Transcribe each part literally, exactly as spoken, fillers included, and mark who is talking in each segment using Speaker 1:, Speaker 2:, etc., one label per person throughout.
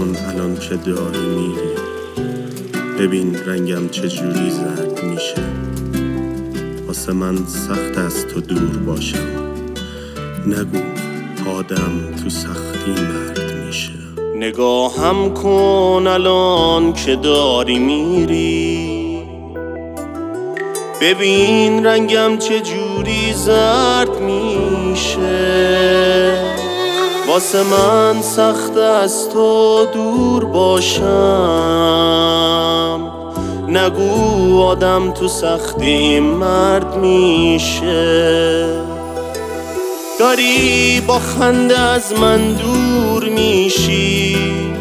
Speaker 1: کن الان که داری میری، ببین رنگم چجوری زرد میشه. واسه من سخت از تو دور باشم، نگو آدم تو سختی مرد میشه. نگاهم کن الان که داری میری، ببین رنگم چجوری زرد میشه. واسه من سخت از تو دور باشم، نگو آدم تو سختی مرد میشه. داری با خنده از من دور میشی،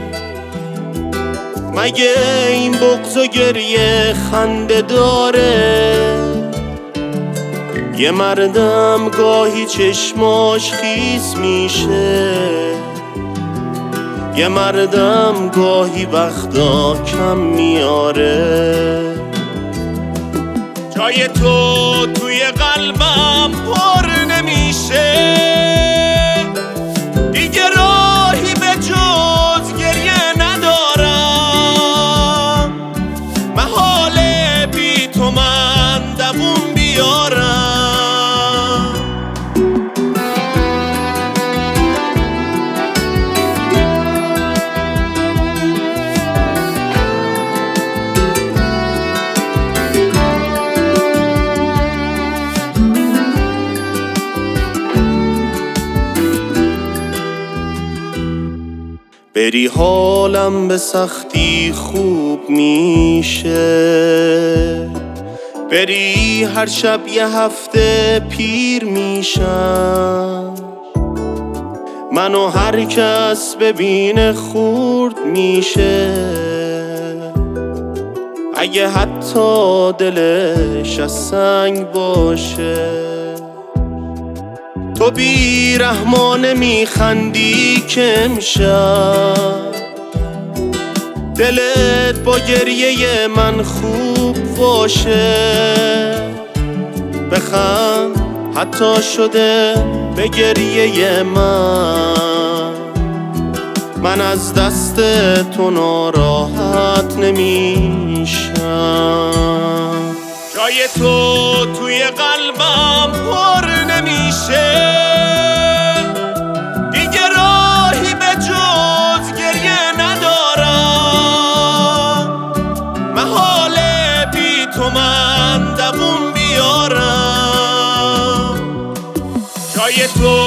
Speaker 1: مگه این بغض و گریه خنده داره؟ یه مردم گاهی چشماش خیس میشه، یه مردم گاهی وقتا کم میاره. جای تو توی قلبم پر نمیشه، دیگه راهی به جز گریه ندارم. محاله بی تو من دووم بیارم. بری حالم به سختی خوب میشه، بری هر شب یه هفته پیر میشم. منو هر کس ببینه خورد میشه، اگه حتی دلش از سنگ باشه. تو بی رحمانه میخندی که امشب دلت با گریه من خوب باشه. بخند حتی شده به گریه من، من از دست تو ناراحت نمیشم. جای تو توی قلبم پر نمیشه، دیگه راهی به جز گریه ندارم. محاله بی تو من دووم بیارم. جای تو